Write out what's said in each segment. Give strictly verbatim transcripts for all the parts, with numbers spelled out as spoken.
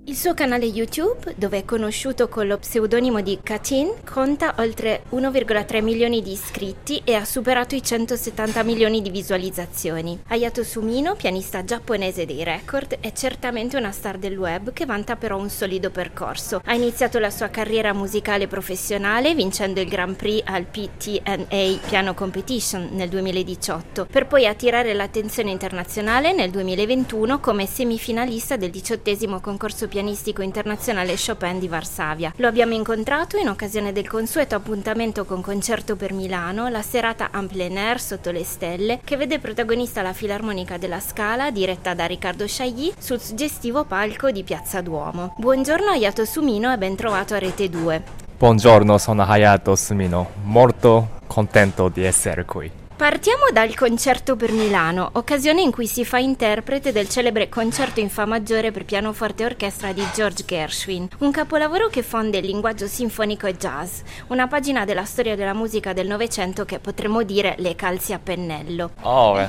Il suo canale YouTube, dove è conosciuto con lo pseudonimo di Katin, conta oltre uno virgola tre milioni di iscritti e ha superato i centosettanta milioni di visualizzazioni. Hayato Sumino, pianista giapponese dei record, è certamente una star del web che vanta però un solido percorso. Ha iniziato la sua carriera musicale professionale vincendo il Grand Prix al P T N A Piano Competition nel duemiladiciotto, per poi attirare l'attenzione internazionale nel duemilaventuno come semifinalista del diciottesimo concorso pianistico internazionale Chopin di Varsavia. Lo abbiamo incontrato in occasione del consueto appuntamento con Concerto per Milano, la serata en plein air sotto le stelle, che vede protagonista la Filarmonica della Scala, diretta da Riccardo Chailly, sul suggestivo palco di Piazza Duomo. Buongiorno Hayato Sumino e ben trovato a Rete due. Buongiorno, sono Hayato Sumino, molto contento di essere qui. Partiamo dal Concerto per Milano, occasione in cui si fa interprete del celebre Concerto in Fa maggiore per pianoforte e orchestra di George Gershwin, un capolavoro che fonde il linguaggio sinfonico e jazz, una pagina della storia della musica del Novecento che potremmo dire le calzi a pennello. Oh,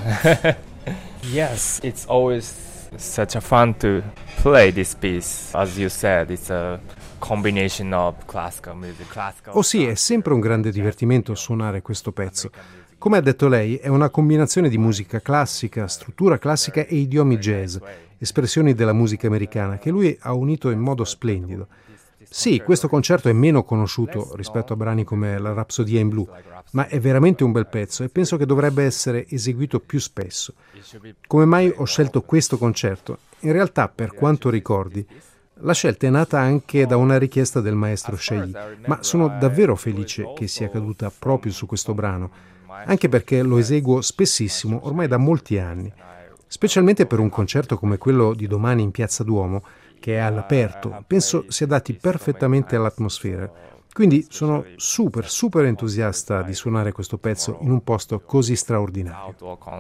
yes, it's always such a fun to play this piece. As you said, it's a combination of classical music, classical. Oh sì, è sempre un grande divertimento suonare questo pezzo. Come ha detto lei, è una combinazione di musica classica, struttura classica e idiomi jazz, espressioni della musica americana, che lui ha unito in modo splendido. Sì, questo concerto è meno conosciuto rispetto a brani come la Rapsodia in blu, ma è veramente un bel pezzo e penso che dovrebbe essere eseguito più spesso. Come mai ho scelto questo concerto? In realtà, per quanto ricordi, la scelta è nata anche da una richiesta del maestro Chailly, ma sono davvero felice che sia caduta proprio su questo brano, anche perché lo eseguo spessissimo ormai da molti anni, specialmente per un concerto come quello di domani in Piazza Duomo, che è all'aperto. Penso si adatti perfettamente all'atmosfera. Quindi sono super, super entusiasta di suonare questo pezzo in un posto così straordinario.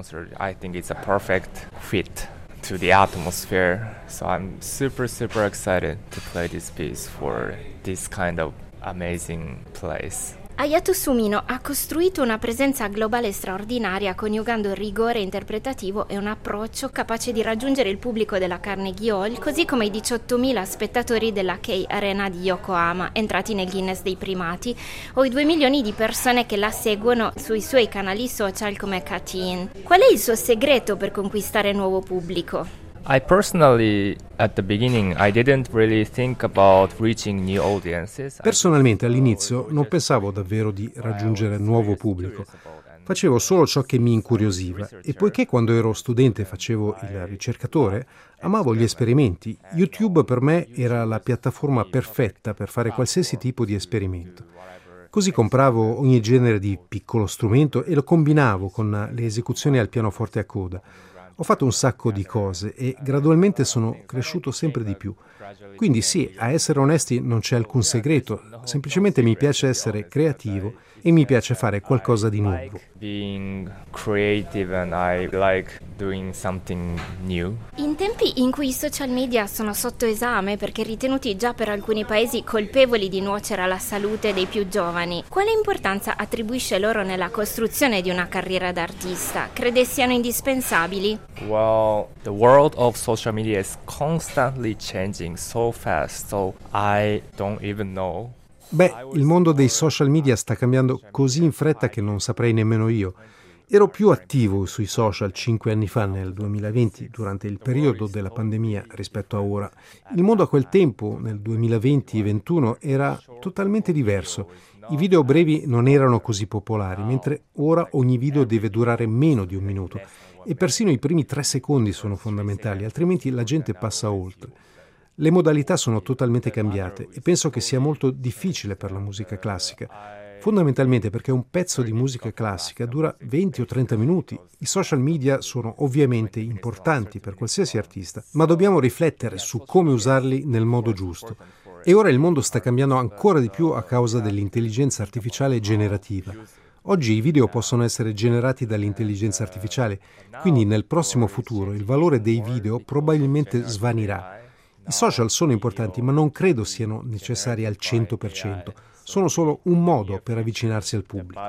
I think it's a perfect fit to the atmosphere, so I'm super, super excited to play this piece for this kind of amazing place. Hayato Sumino ha costruito una presenza globale straordinaria coniugando rigore interpretativo e un approccio capace di raggiungere il pubblico della Carnegie Hall, così come i diciottomila spettatori della Kei Arena di Yokohama, entrati nel Guinness dei primati, o i due milioni di persone che la seguono sui suoi canali social come Katin. Qual è il suo segreto per conquistare nuovo pubblico? I personally, at the beginning, I didn't really think about reaching new audiences. Personalmente all'inizio non pensavo davvero di raggiungere nuovo pubblico. Facevo solo ciò che mi incuriosiva e poiché quando ero studente facevo il ricercatore, amavo gli esperimenti. YouTube per me era la piattaforma perfetta per fare qualsiasi tipo di esperimento. Così compravo ogni genere di piccolo strumento e lo combinavo con le esecuzioni al pianoforte a coda. Ho fatto un sacco di cose e gradualmente sono cresciuto sempre di più. Quindi sì, a essere onesti non c'è alcun segreto, semplicemente mi piace essere creativo e mi piace fare qualcosa di nuovo. Being creative and I like doing something new. In tempi in cui i social media sono sotto esame perché ritenuti già per alcuni paesi colpevoli di nuocere alla salute dei più giovani, quale importanza attribuisce loro nella costruzione di una carriera d'artista? Crede siano indispensabili? Well, the world of social media is constantly changing so fast, so I don't even know. Beh, il mondo dei social media sta cambiando così in fretta che non saprei nemmeno io. Ero più attivo sui social cinque anni fa, nel duemilaventi, durante il periodo della pandemia, rispetto a ora. Il mondo a quel tempo, nel duemilaventi e ventuno, era totalmente diverso. I video brevi non erano così popolari, mentre ora ogni video deve durare meno di un minuto. E persino i primi tre secondi sono fondamentali, altrimenti la gente passa oltre. Le modalità sono totalmente cambiate e penso che sia molto difficile per la musica classica, fondamentalmente perché un pezzo di musica classica dura venti o trenta minuti. I social media sono ovviamente importanti per qualsiasi artista, ma dobbiamo riflettere su come usarli nel modo giusto. E ora il mondo sta cambiando ancora di più a causa dell'intelligenza artificiale generativa. Oggi i video possono essere generati dall'intelligenza artificiale, quindi nel prossimo futuro il valore dei video probabilmente svanirà. I social sono importanti, ma non credo siano necessari al cento per cento. Sono solo un modo per avvicinarsi al pubblico.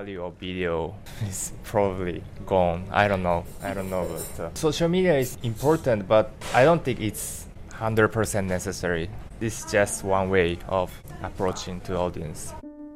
Social media is important, but I don't think it's one hundred percent necessary. This is just one way of approaching to audience.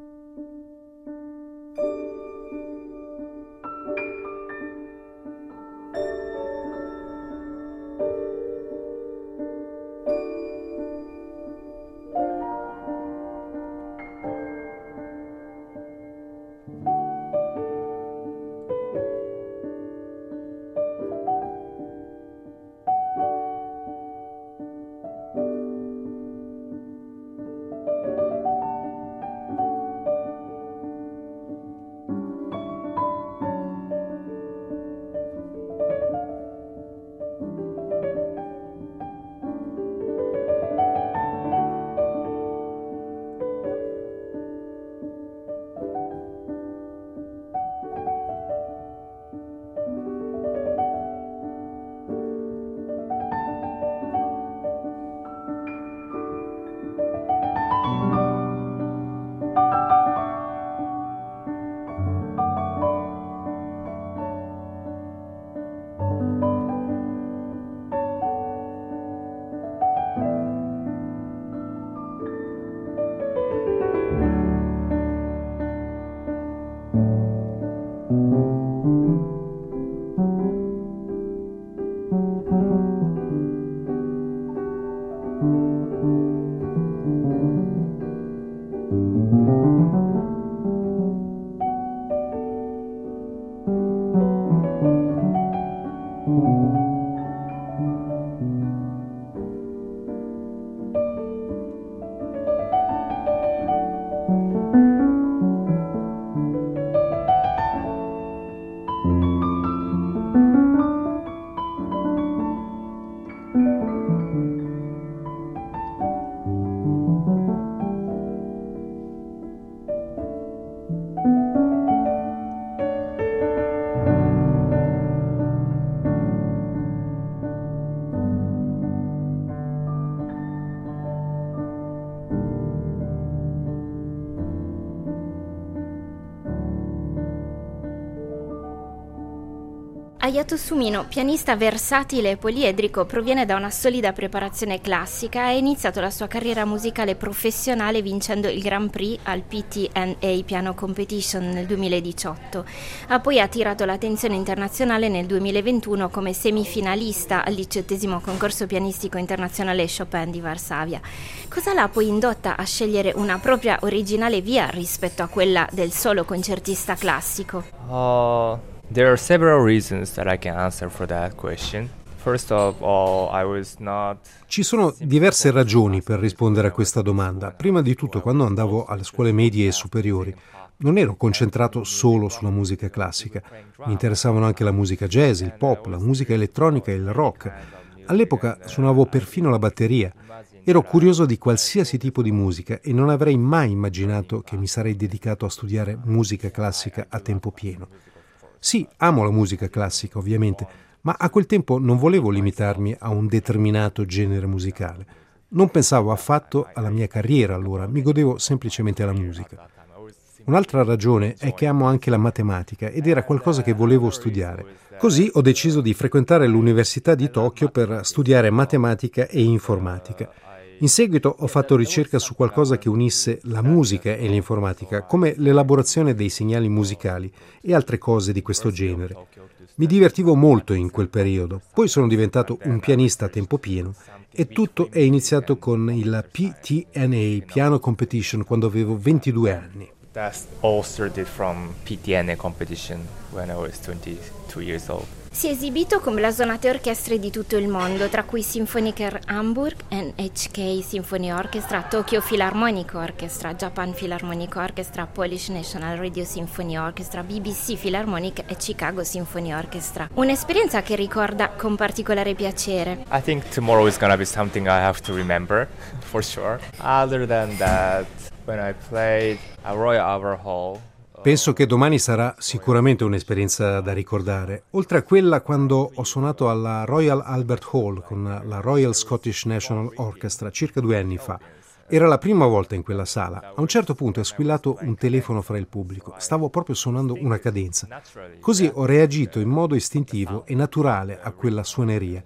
Hayato Sumino, pianista versatile e poliedrico, proviene da una solida preparazione classica e ha iniziato la sua carriera musicale professionale vincendo il Grand Prix al P T N A Piano Competition nel duemiladiciotto. Ha poi attirato l'attenzione internazionale nel duemilaventuno come semifinalista al diciottesimo concorso pianistico internazionale Chopin di Varsavia. Cosa l'ha poi indotta a scegliere una propria originale via rispetto a quella del solo concertista classico? Uh... There are several reasons that I can answer for that question. First of all, I was not... Ci sono diverse ragioni per rispondere a questa domanda. Prima di tutto, quando andavo alle scuole medie e superiori, non ero concentrato solo sulla musica classica. Mi interessavano anche la musica jazz, il pop, la musica elettronica e il rock. All'epoca suonavo perfino la batteria. Ero curioso di qualsiasi tipo di musica e non avrei mai immaginato che mi sarei dedicato a studiare musica classica a tempo pieno. Sì, amo la musica classica, ovviamente, ma a quel tempo non volevo limitarmi a un determinato genere musicale. Non pensavo affatto alla mia carriera allora, mi godevo semplicemente la musica. Un'altra ragione è che amo anche la matematica ed era qualcosa che volevo studiare. Così ho deciso di frequentare l'Università di Tokyo per studiare matematica e informatica. In seguito ho fatto ricerca su qualcosa che unisse la musica e l'informatica, come l'elaborazione dei segnali musicali e altre cose di questo genere. Mi divertivo molto in quel periodo, poi sono diventato un pianista a tempo pieno e tutto è iniziato con il P T N A Piano Competition quando avevo ventidue anni. That's all started from P T N A competition when I was twenty-two years old. Si è esibito con blasonate orchestre di tutto il mondo, tra cui Sinfoniker Hamburg, N H K Symphony Orchestra, Tokyo Philharmonic Orchestra, Japan Philharmonic Orchestra, Polish National Radio Symphony Orchestra, B B C Philharmonic e Chicago Symphony Orchestra. Un'esperienza che ricorda con particolare piacere. I think tomorrow is gonna be something I have to remember, for sure. Other than that, when I played at Royal Albert Hall, penso che domani sarà sicuramente un'esperienza da ricordare, oltre a quella quando ho suonato alla Royal Albert Hall con la Royal Scottish National Orchestra circa due anni fa. Era la prima volta in quella sala. A un certo punto è squillato un telefono fra il pubblico. Stavo proprio suonando una cadenza. Così ho reagito in modo istintivo e naturale a quella suoneria.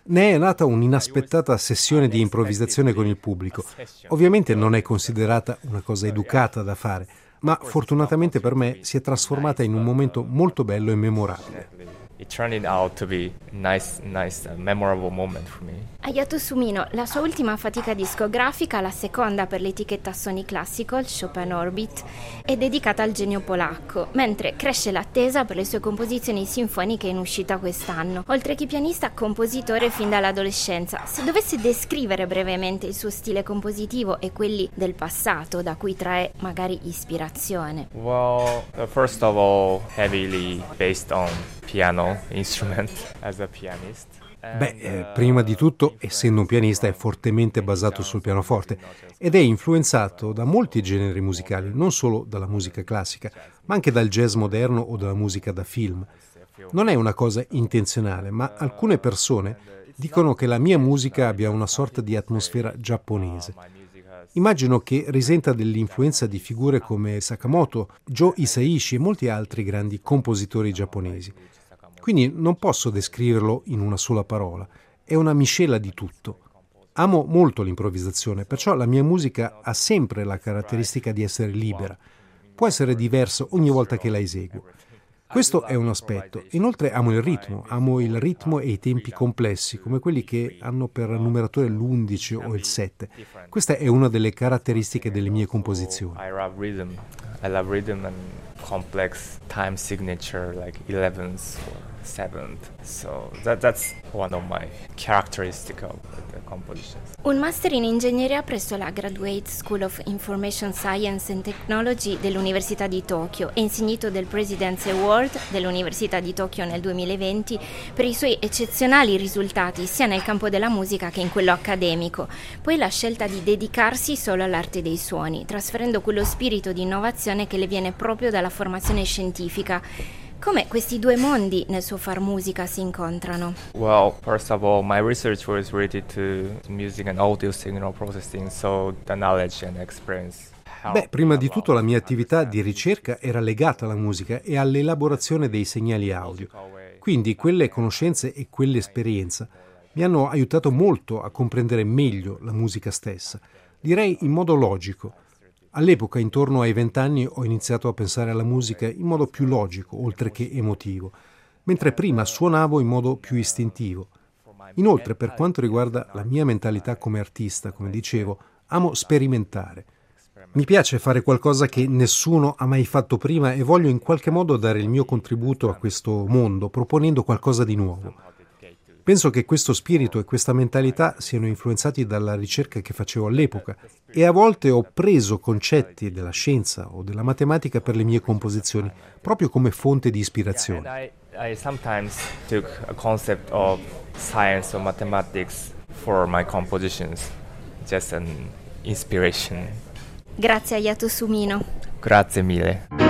Ne è nata un'inaspettata sessione di improvvisazione con il pubblico. Ovviamente non è considerata una cosa educata da fare, ma fortunatamente per me si è trasformata in un momento molto bello e memorabile. It turned out to be a nice, nice, uh, memorable moment for me. Hayato Sumino, la sua ultima fatica discografica, la seconda per l'etichetta Sony Classical, Chopin Orbit, è dedicata al genio polacco, mentre cresce l'attesa per le sue composizioni sinfoniche in uscita quest'anno. Oltre che pianista, compositore fin dall'adolescenza. Se dovesse descrivere brevemente il suo stile compositivo e quelli del passato, da cui trae magari ispirazione. Well, uh, first of all, heavily based on piano instrument as a pianist. Beh, eh, prima di tutto, essendo un pianista, è fortemente basato sul pianoforte ed è influenzato da molti generi musicali, non solo dalla musica classica, ma anche dal jazz moderno o dalla musica da film. Non è una cosa intenzionale, ma alcune persone dicono che la mia musica abbia una sorta di atmosfera giapponese. Immagino che risenta dell'influenza di figure come Sakamoto, Joe Hisaishi e molti altri grandi compositori giapponesi. Quindi non posso descriverlo in una sola parola, è una miscela di tutto. Amo molto l'improvvisazione, perciò la mia musica ha sempre la caratteristica di essere libera. Può essere diverso ogni volta che la eseguo. Questo è un aspetto. Inoltre amo il ritmo, amo il ritmo e i tempi complessi, come quelli che hanno per numeratore l'undici o il sette. Questa è una delle caratteristiche delle mie composizioni. I love rhythm. I love rhythm and complex time signature like elevenths or seventh. So that, that's one of my characteristics of the compositions. Un master in ingegneria presso la Graduate School of Information Science and Technology dell'Università di Tokyo e insignito del President's Award dell'Università di Tokyo nel duemilaventi per i suoi eccezionali risultati sia nel campo della musica che in quello accademico. Poi la scelta di dedicarsi solo all'arte dei suoni, trasferendo quello spirito di innovazione che le viene proprio dalla formazione scientifica. Come questi due mondi nel suo far musica si incontrano? Well, first of all, my research was related to music and audio signal processing, so the knowledge and experience. Beh, prima di tutto la mia attività di ricerca era legata alla musica e all'elaborazione dei segnali audio. Quindi quelle conoscenze e quell'esperienza mi hanno aiutato molto a comprendere meglio la musica stessa, direi in modo logico. All'epoca, intorno ai vent'anni, ho iniziato a pensare alla musica in modo più logico, oltre che emotivo, mentre prima suonavo in modo più istintivo. Inoltre, per quanto riguarda la mia mentalità come artista, come dicevo, amo sperimentare. Mi piace fare qualcosa che nessuno ha mai fatto prima e voglio in qualche modo dare il mio contributo a questo mondo, proponendo qualcosa di nuovo. Penso che questo spirito e questa mentalità siano influenzati dalla ricerca che facevo all'epoca e a volte ho preso concetti della scienza o della matematica per le mie composizioni, proprio come fonte di ispirazione. I, I sometimes took a concept of science or mathematics for my compositions, just an inspiration. Grazie a Hayato Sumino. Grazie mille.